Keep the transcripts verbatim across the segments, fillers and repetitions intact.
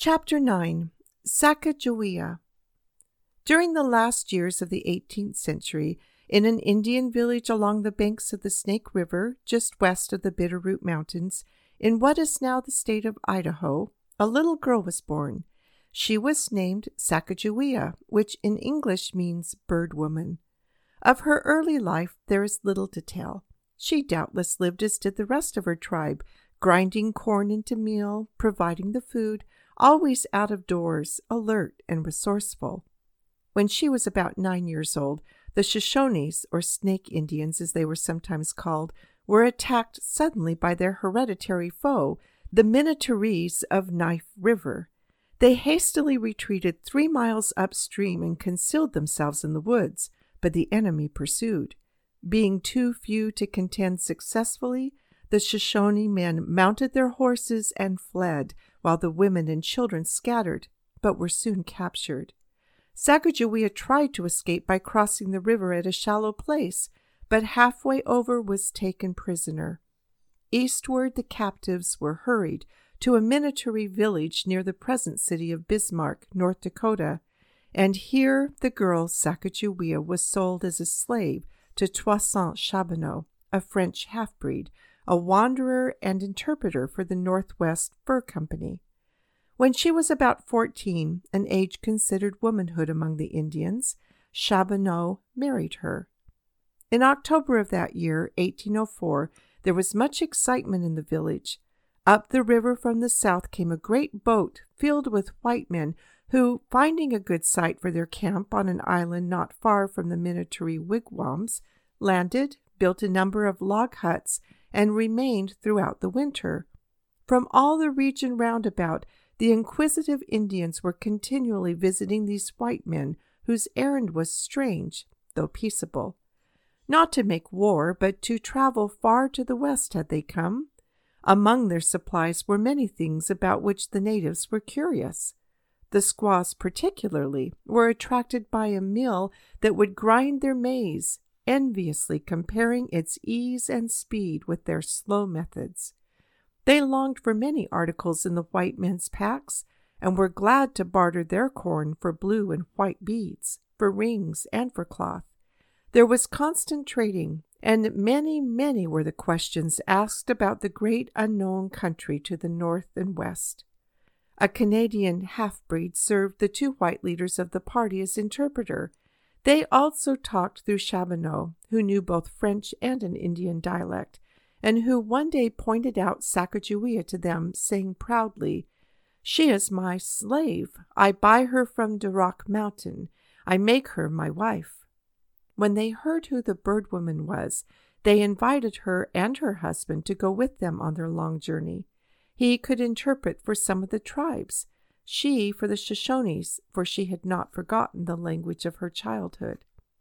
Chapter nine. Sacagawea. During the last years of the eighteenth century, in an Indian village along the banks of the Snake River, just west of the Bitterroot Mountains, in what is now the state of Idaho, a little girl was born. She was named Sacagawea, which in English means bird woman. Of her early life there is little to tell. She doubtless lived as did the rest of her tribe, grinding corn into meal, providing the food, always out of doors, alert and resourceful. When she was about nine years old, the Shoshones, or Snake Indians as they were sometimes called, were attacked suddenly by their hereditary foe, the Minnetarees of Knife River. They hastily retreated three miles upstream and concealed themselves in the woods, but the enemy pursued. Being too few to contend successfully, the Shoshone men mounted their horses and fled, while the women and children scattered, but were soon captured. Sacagawea tried to escape by crossing the river at a shallow place, but halfway over was taken prisoner. Eastward the captives were hurried to a Minnetaree village near the present city of Bismarck, North Dakota, and here the girl Sacagawea was sold as a slave to Toussaint Charbonneau, a French half-breed, a wanderer and interpreter for the Northwest Fur Company. When she was about fourteen, an age considered womanhood among the Indians, Charbonneau married her. In October of that year, eighteen oh four, there was much excitement in the village. Up the river from the south came a great boat filled with white men who, finding a good site for their camp on an island not far from the Minnetaree wigwams, landed, built a number of log huts, and remained throughout the winter. From all the region round about, the inquisitive Indians were continually visiting these white men, whose errand was strange, though peaceable. Not to make war, but to travel far to the west had they come. Among their supplies were many things about which the natives were curious. The squaws particularly were attracted by a mill that would grind their maize, enviously comparing its ease and speed with their slow methods. They longed for many articles in the white men's packs, and were glad to barter their corn for blue and white beads, for rings, and for cloth. There was constant trading, and many, many were the questions asked about the great unknown country to the north and west. A Canadian half-breed served the two white leaders of the party as interpreter. They also talked through Charbonneau, who knew both French and an Indian dialect, and who one day pointed out Sacagawea to them, saying proudly, "She is my slave. I buy her from Duroc Mountain. I make her my wife." When they heard who the bird woman was, they invited her and her husband to go with them on their long journey. He could interpret for some of the tribes, she for the Shoshones, for she had not forgotten the language of her childhood.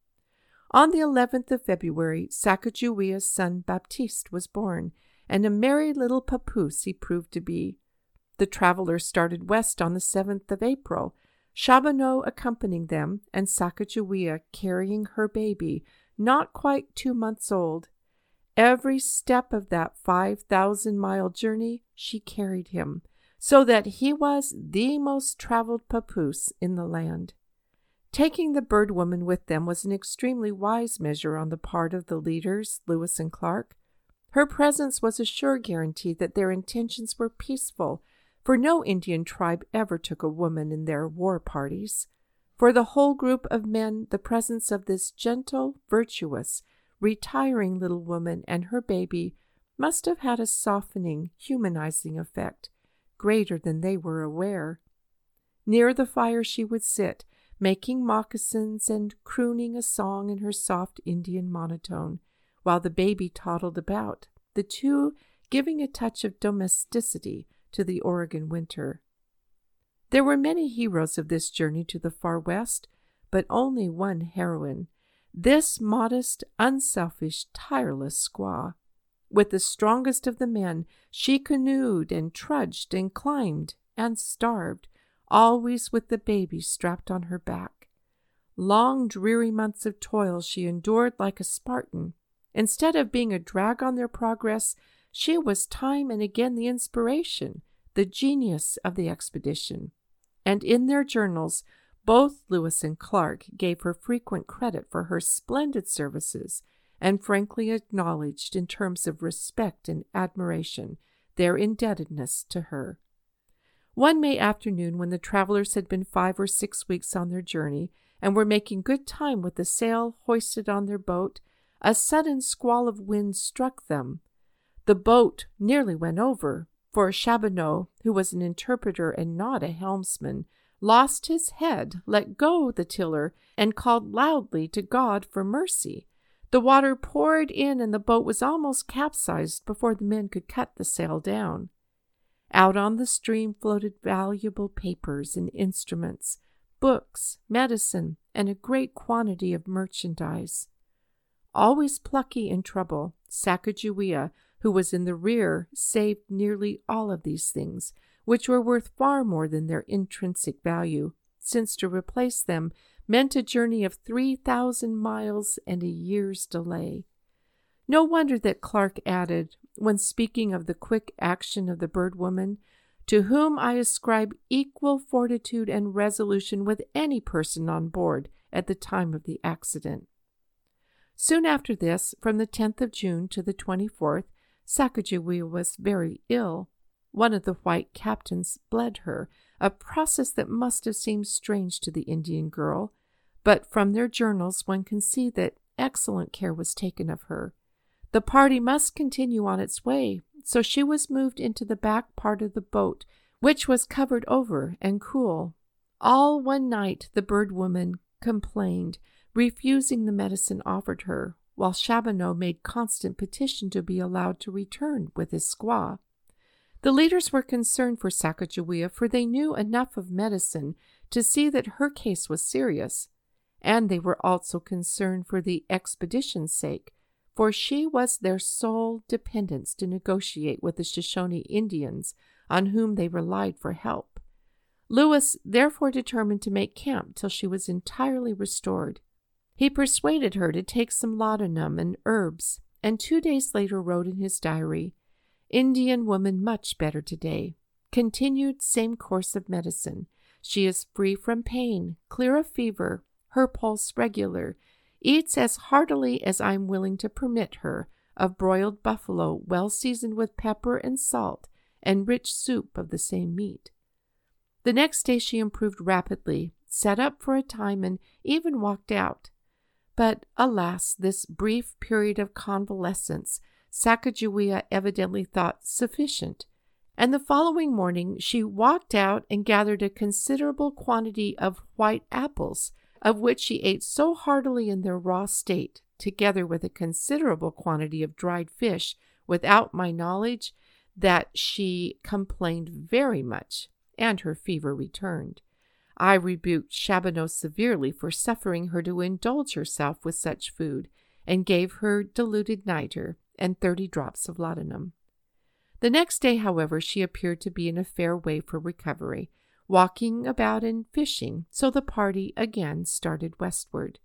On the eleventh of February, Sacagawea's son Baptiste was born, and a merry little papoose he proved to be. The travelers started west on the seventh of April, Charbonneau accompanying them, and Sacagawea carrying her baby, not quite two months old. Every step of that five thousand mile journey she carried him, so that he was the most traveled papoose in the land. Taking the bird woman with them was an extremely wise measure on the part of the leaders, Lewis and Clark. Her presence was a sure guarantee that their intentions were peaceful, for no Indian tribe ever took a woman in their war parties. For the whole group of men, the presence of this gentle, virtuous, retiring little woman and her baby must have had a softening, humanizing effect, greater than they were aware. Near the fire she would sit, making moccasins and crooning a song in her soft Indian monotone, while the baby toddled about, the two giving a touch of domesticity to the Oregon winter. There were many heroes of this journey to the far west, but only one heroine, this modest, unselfish, tireless squaw. With the strongest of the men, she canoed and trudged and climbed and starved, always with the baby strapped on her back. Long, dreary months of toil she endured like a Spartan. Instead of being a drag on their progress, she was time and again the inspiration, the genius of the expedition, and in their journals, both Lewis and Clark gave her frequent credit for her splendid services and frankly acknowledged in terms of respect and admiration their indebtedness to her. One May afternoon, when the travelers had been five or six weeks on their journey and were making good time with the sail hoisted on their boat, a sudden squall of wind struck them. The boat nearly went over, for Chaboneau, who was an interpreter and not a helmsman, lost his head, let go the tiller, and called loudly to God for mercy. The water poured in, and the boat was almost capsized before the men could cut the sail down. Out on the stream floated valuable papers and instruments, books, medicine, and a great quantity of merchandise. Always plucky in trouble, Sacagawea, who was in the rear, saved nearly all of these things, which were worth far more than their intrinsic value, since to replace them meant a journey of three thousand miles and a year's delay. No wonder that Clark added, when speaking of the quick action of the Bird Woman, to whom I ascribe equal fortitude and resolution with any person on board at the time of the accident. Soon after this, from the tenth of June to the twenty-fourth, Sacagawea was very ill. One of the white captains bled her, a process that must have seemed strange to the Indian girl, but from their journals one can see that excellent care was taken of her. The party must continue on its way, so she was moved into the back part of the boat, which was covered over and cool. All one night the Bird Woman complained, refusing the medicine offered her, while Chaboneau made constant petition to be allowed to return with his squaw. The leaders were concerned for Sacagawea, for they knew enough of medicine to see that her case was serious, and they were also concerned for the expedition's sake, for she was their sole dependence to negotiate with the Shoshone Indians, on whom they relied for help. Lewis therefore determined to make camp till she was entirely restored. He persuaded her to take some laudanum and herbs, and two days later wrote in his diary, "Indian woman much better today. Continued same course of medicine. She is free from pain, clear of fever, her pulse regular, eats as heartily as I am willing to permit her, of broiled buffalo well seasoned with pepper and salt, and rich soup of the same meat." The next day she improved rapidly, sat up for a time, and even walked out. But, alas, this brief period of convalescence Sacagawea evidently thought sufficient, and the following morning she walked out and gathered a considerable quantity of white apples, of which she ate so heartily in their raw state, together with a considerable quantity of dried fish, without my knowledge, that she complained very much, and her fever returned. I rebuked Chaboneau severely for suffering her to indulge herself with such food, and gave her diluted nitre and thirty drops of laudanum. The next day, however, she appeared to be in a fair way for recovery, walking about and fishing, so the party again started westward.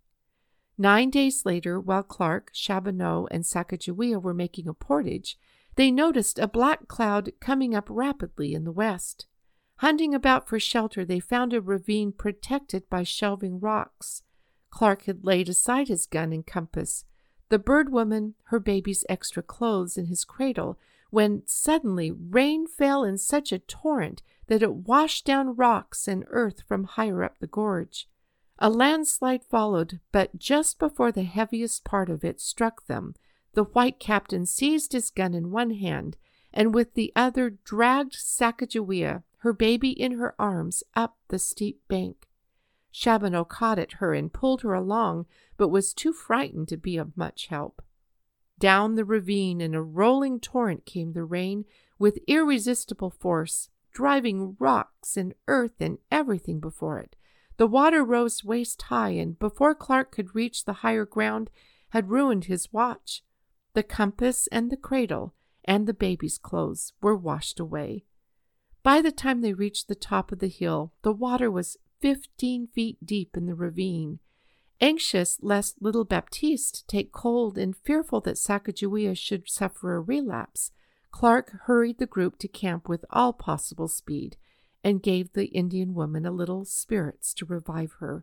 Nine days later, while Clark, Chaboneau, and Sacagawea were making a portage, they noticed a black cloud coming up rapidly in the west. Hunting about for shelter, they found a ravine protected by shelving rocks. Clark had laid aside his gun and compass, the Bird Woman, her baby's extra clothes in his cradle, when suddenly rain fell in such a torrent that it washed down rocks and earth from higher up the gorge. A landslide followed, but just before the heaviest part of it struck them, the white captain seized his gun in one hand, and with the other dragged Sacagawea, her baby in her arms, up the steep bank. Chaboneau caught at her and pulled her along, but was too frightened to be of much help. Down the ravine in a rolling torrent came the rain with irresistible force, driving rocks and earth and everything before it. The water rose waist high, and before Clark could reach the higher ground, had ruined his watch. The compass and the cradle and the baby's clothes were washed away. By the time they reached the top of the hill, the water was fifteen feet deep in the ravine. Anxious lest little Baptiste take cold and fearful that Sacagawea should suffer a relapse, Clark hurried the group to camp with all possible speed and gave the Indian woman a little spirits to revive her.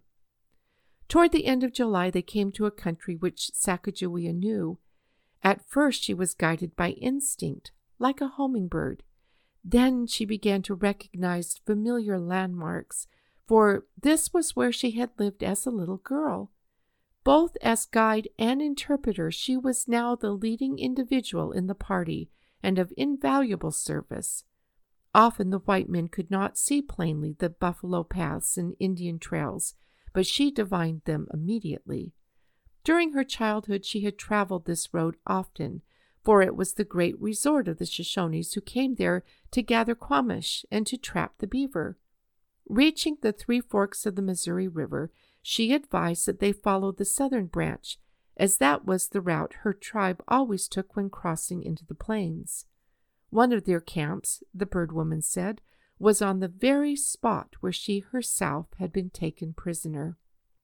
Toward the end of July, they came to a country which Sacagawea knew. At first she was guided by instinct, like a homing bird. Then she began to recognize familiar landmarks, for this was where she had lived as a little girl. Both as guide and interpreter, she was now the leading individual in the party and of invaluable service. Often the white men could not see plainly the buffalo paths and Indian trails, but she divined them immediately. During her childhood she had traveled this road often, for it was the great resort of the Shoshones who came there to gather quamash and to trap the beaver. Reaching the three forks of the Missouri River, she advised that they follow the southern branch, as that was the route her tribe always took when crossing into the plains. One of their camps, the Bird Woman said, was on the very spot where she herself had been taken prisoner.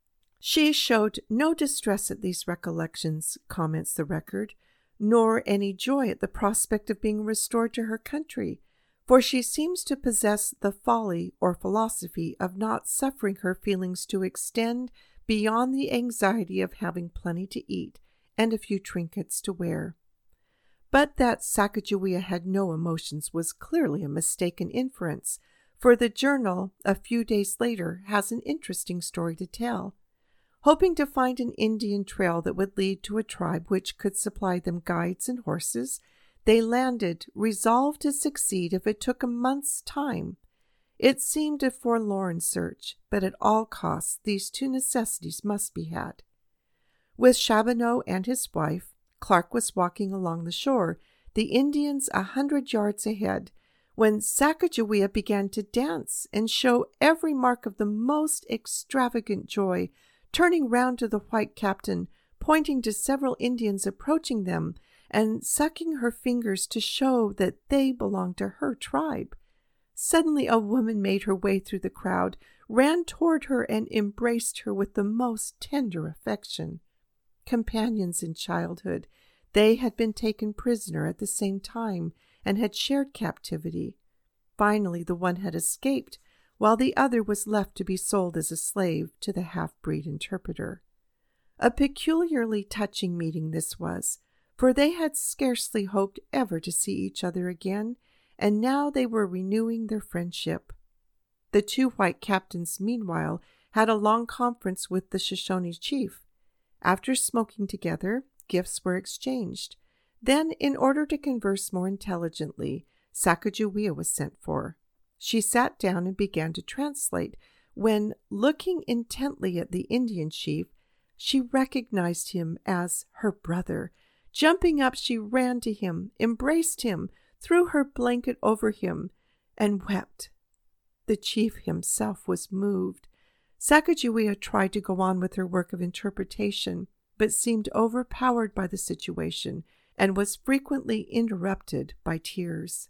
She showed no distress at these recollections, comments the record, nor any joy at the prospect of being restored to her country, for she seems to possess the folly or philosophy of not suffering her feelings to extend beyond the anxiety of having plenty to eat and a few trinkets to wear. But that Sacagawea had no emotions was clearly a mistaken inference, for the journal, a few days later, has an interesting story to tell. Hoping to find an Indian trail that would lead to a tribe which could supply them guides and horses, they landed, resolved to succeed if it took a month's time. It seemed a forlorn search, but at all costs these two necessities must be had. With Charbonneau and his wife, Clark was walking along the shore, the Indians a hundred yards ahead, when Sacagawea began to dance and show every mark of the most extravagant joy, turning round to the white captain, pointing to several Indians approaching them, and sucking her fingers to show that they belonged to her tribe. Suddenly a woman made her way through the crowd, ran toward her, and embraced her with the most tender affection. Companions in childhood, they had been taken prisoner at the same time and had shared captivity. Finally the one had escaped, while the other was left to be sold as a slave to the half-breed interpreter. A peculiarly touching meeting this was, for they had scarcely hoped ever to see each other again, and now they were renewing their friendship. The two white captains, meanwhile, had a long conference with the Shoshone chief. After smoking together, gifts were exchanged. Then, in order to converse more intelligently, Sacagawea was sent for. She sat down and began to translate, when, looking intently at the Indian chief, she recognized him as her brother. Jumping up, she ran to him, embraced him, threw her blanket over him, and wept. The chief himself was moved. Sacagawea tried to go on with her work of interpretation, but seemed overpowered by the situation and was frequently interrupted by tears.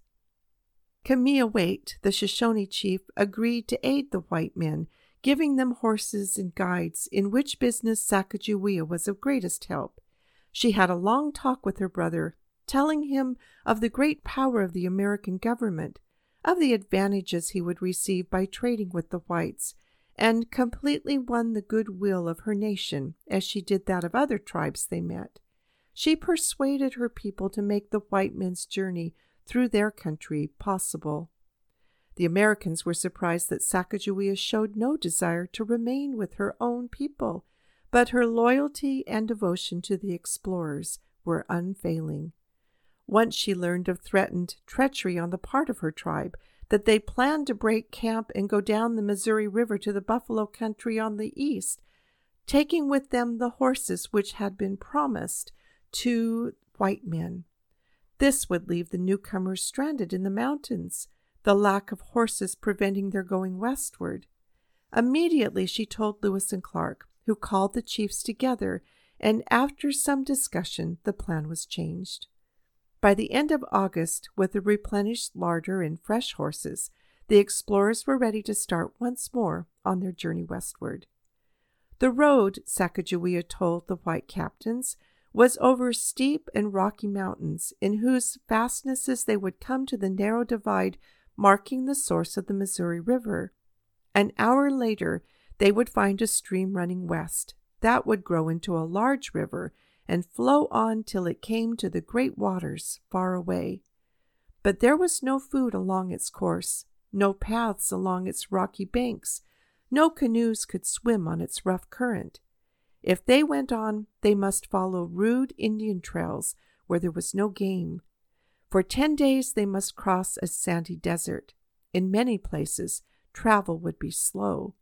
Kameawait, the Shoshone chief, agreed to aid the white men, giving them horses and guides, in which business Sacagawea was of greatest help. She had a long talk with her brother, telling him of the great power of the American government, of the advantages he would receive by trading with the whites, and completely won the goodwill of her nation as she did that of other tribes they met. She persuaded her people to make the white men's journey through their country possible. The Americans were surprised that Sacagawea showed no desire to remain with her own people, but her loyalty and devotion to the explorers were unfailing. Once she learned of threatened treachery on the part of her tribe, that they planned to break camp and go down the Missouri River to the buffalo country on the east, taking with them the horses which had been promised to white men. This would leave the newcomers stranded in the mountains, the lack of horses preventing their going westward. Immediately she told Lewis and Clark, who called the chiefs together, and after some discussion the plan was changed. By the end of August, with a replenished larder and fresh horses, the explorers were ready to start once more on their journey westward. The road, Sacagawea told the white captains, was over steep and rocky mountains, in whose fastnesses they would come to the narrow divide marking the source of the Missouri River. An hour later, they would find a stream running west. That would grow into a large river and flow on till it came to the great waters far away. But there was no food along its course, no paths along its rocky banks, no canoes could swim on its rough current. If they went on, they must follow rude Indian trails where there was no game. For ten days they must cross a sandy desert. In many places, travel would be slow.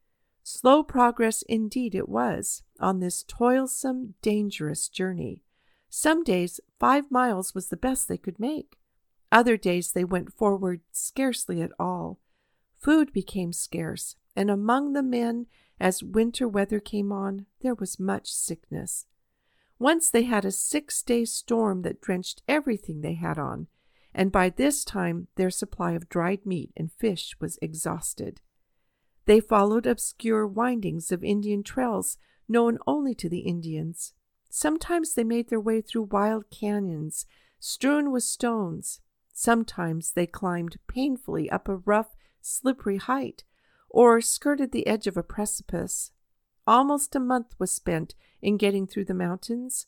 Slow progress indeed it was on this toilsome, dangerous journey. Some days five miles was the best they could make. Other days they went forward scarcely at all. Food became scarce, and among the men, as winter weather came on, there was much sickness. Once they had a six-day storm that drenched everything they had on, and by this time their supply of dried meat and fish was exhausted. They followed obscure windings of Indian trails known only to the Indians. Sometimes they made their way through wild canyons strewn with stones. Sometimes they climbed painfully up a rough, slippery height, or skirted the edge of a precipice. Almost a month was spent in getting through the mountains.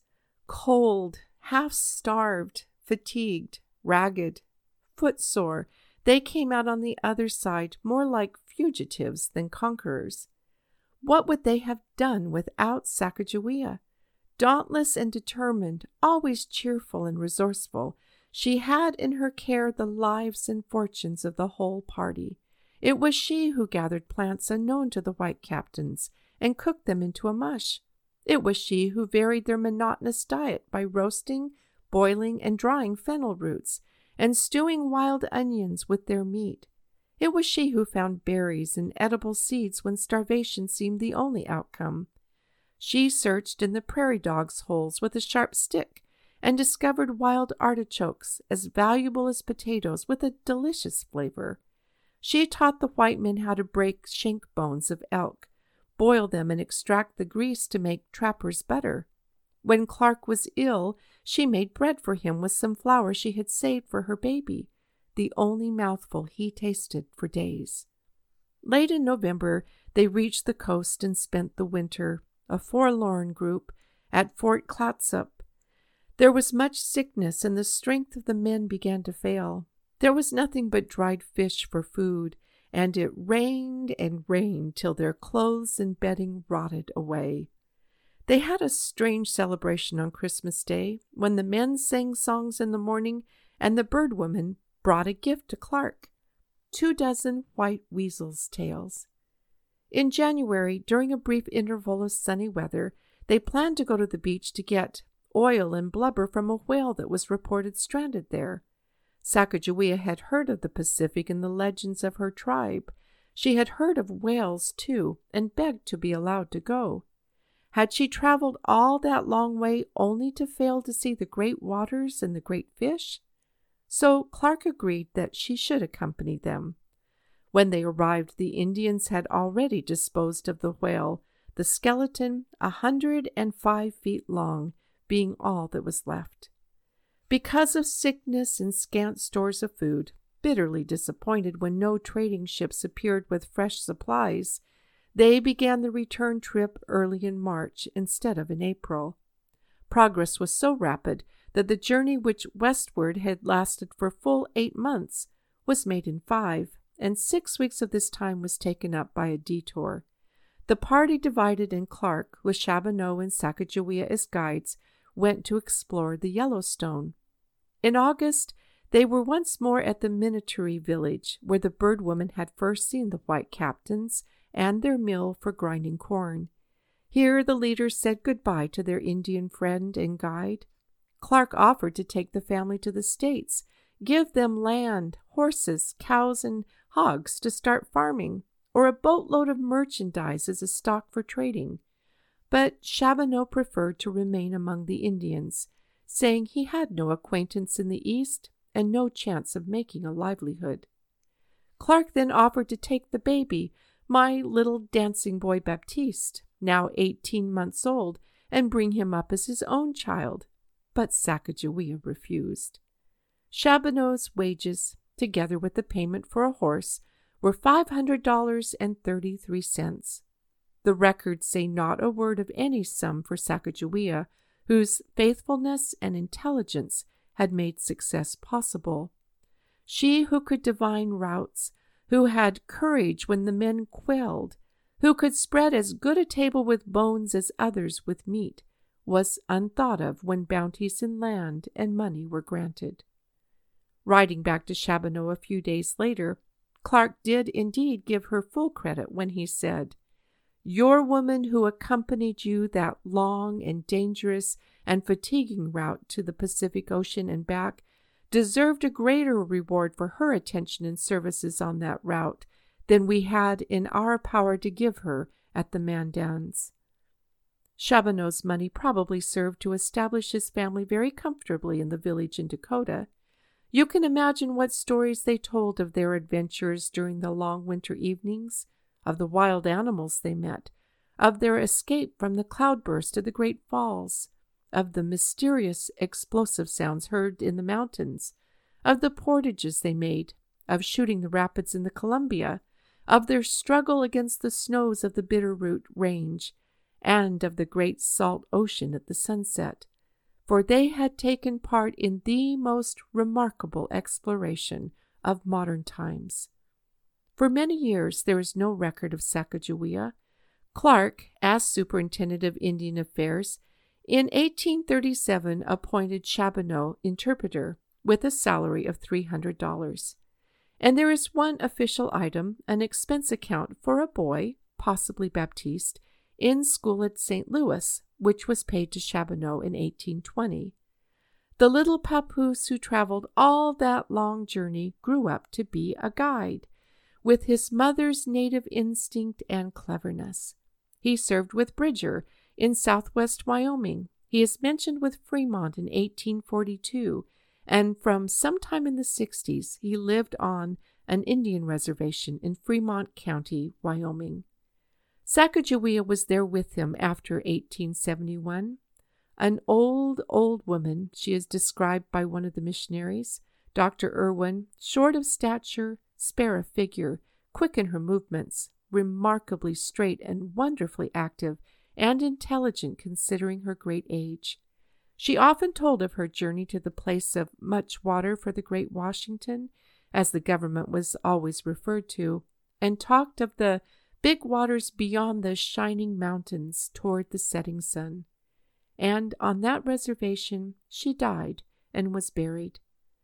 Cold, half-starved, fatigued, ragged, footsore, they came out on the other side more like fugitives than conquerors. What would they have done without Sacagawea? Dauntless and determined, always cheerful and resourceful, she had in her care the lives and fortunes of the whole party. It was she who gathered plants unknown to the white captains and cooked them into a mush. It was she who varied their monotonous diet by roasting, boiling, and drying fennel roots, and stewing wild onions with their meat. It was she who found berries and edible seeds when starvation seemed the only outcome. She searched in the prairie dogs' holes with a sharp stick and discovered wild artichokes as valuable as potatoes with a delicious flavor. She taught the white men how to break shank bones of elk, boil them and extract the grease to make trapper's butter. When Clark was ill, she made bread for him with some flour she had saved for her baby, the only mouthful he tasted for days. Late in November, they reached the coast and spent the winter, a forlorn group, at Fort Clatsop. There was much sickness, and the strength of the men began to fail. There was nothing but dried fish for food, and it rained and rained till their clothes and bedding rotted away. They had a strange celebration on Christmas Day, when the men sang songs in the morning, and the bird woman brought a gift to Clark, two dozen white weasel's tails. In January, during a brief interval of sunny weather, they planned to go to the beach to get oil and blubber from a whale that was reported stranded there. Sacagawea had heard of the Pacific and the legends of her tribe. She had heard of whales, too, and begged to be allowed to go. Had she traveled all that long way only to fail to see the great waters and the great fish? So Clark agreed that she should accompany them. When they arrived, the Indians had already disposed of the whale, the skeleton, a hundred and five feet long, being all that was left. Because of sickness and scant stores of food, bitterly disappointed when no trading ships appeared with fresh supplies, they began the return trip early in March instead of in April. Progress was so rapid that the journey, which westward had lasted for full eight months, was made in five, and six weeks of this time was taken up by a detour. The party divided, and Clark, with Chaboneau and Sacagawea as guides, went to explore the Yellowstone. In August, they were once more at the Minnetaree village, where the bird woman had first seen the white captains and their mill for grinding corn. Here the leaders said goodbye to their Indian friend and guide. Clark offered to take the family to the States, give them land, horses, cows, and hogs to start farming, or a boatload of merchandise as a stock for trading. But Chaboneau preferred to remain among the Indians, saying he had no acquaintance in the East and no chance of making a livelihood. Clark then offered to take the baby, my little dancing boy Baptiste, now eighteen months old, and bring him up as his own child, but Sacagawea refused. Charbonneau's wages, together with the payment for a horse, were five hundred dollars and thirty-three cents. The records say not a word of any sum for Sacagawea, whose faithfulness and intelligence had made success possible. She who could divine routes, who had courage when the men quailed, who could spread as good a table with bones as others with meat, was unthought of when bounties in land and money were granted. Riding back to Charbonneau a few days later, Clark did indeed give her full credit when he said, "Your woman who accompanied you that long and dangerous and fatiguing route to the Pacific Ocean and back deserved a greater reward for her attention and services on that route than we had in our power to give her at the Mandans." Charbonneau's money probably served to establish his family very comfortably in the village in Dakota. You can imagine what stories they told of their adventures during the long winter evenings, of the wild animals they met, of their escape from the cloudburst of the Great Falls, of the mysterious explosive sounds heard in the mountains, of the portages they made, of shooting the rapids in the Columbia, of their struggle against the snows of the Bitterroot Range, and of the great salt ocean at the sunset, for they had taken part in the most remarkable exploration of modern times. For many years there is no record of Sacagawea. Clark, as Superintendent of Indian Affairs, in eighteen thirty-seven appointed Charbonneau interpreter with a salary of three hundred dollars. And there is one official item, an expense account for a boy, possibly Baptiste, in school at Saint Louis, which was paid to Charbonneau in eighteen twenty. The little papoose who traveled all that long journey grew up to be a guide, with his mother's native instinct and cleverness. He served with Bridger in southwest Wyoming. He is mentioned with Fremont in eighteen forty-two, and from sometime in the sixties he lived on an Indian reservation in Fremont County, Wyoming. Sacagawea was there with him after eighteen seventy-one. An old, old woman, she is described by one of the missionaries, Doctor Irwin, short of stature, spare of figure, quick in her movements, remarkably straight and wonderfully active and intelligent considering her great age. She often told of her journey to the place of much water for the Great Washington, as the government was always referred to, and talked of the big waters beyond the shining mountains toward the setting sun. And on that reservation she died and was buried.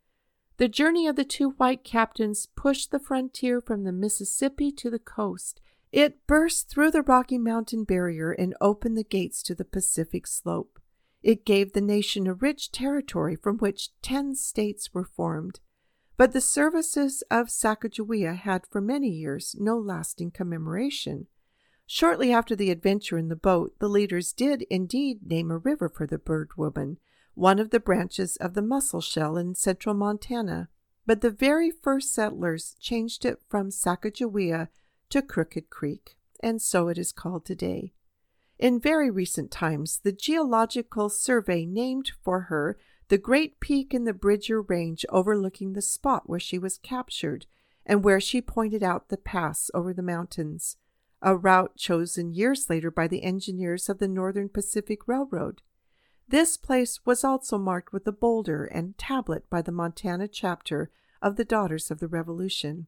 The journey of the two white captains pushed the frontier from the Mississippi to the coast. It burst through the Rocky Mountain barrier and opened the gates to the Pacific slope. It gave the nation a rich territory from which ten states were formed. But the services of Sacagawea had for many years no lasting commemoration. Shortly after the adventure in the boat, the leaders did indeed name a river for the Bird Woman, one of the branches of the Musselshell in central Montana, but the very first settlers changed it from Sacagawea to Crooked Creek, and so it is called today. In very recent times, the Geological Survey named for her the great peak in the Bridger Range overlooking the spot where she was captured and where she pointed out the pass over the mountains, a route chosen years later by the engineers of the Northern Pacific Railroad. This place was also marked with a boulder and tablet by the Montana chapter of the Daughters of the Revolution.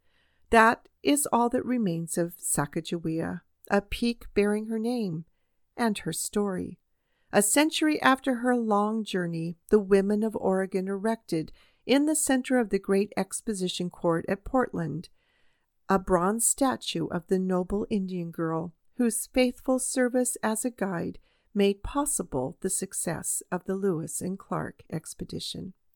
That is all that remains of Sacagawea, a peak bearing her name and her story. A century after her long journey, the women of Oregon erected, in the center of the great exposition court at Portland, a bronze statue of the noble Indian girl whose faithful service as a guide made possible the success of the Lewis and Clark expedition.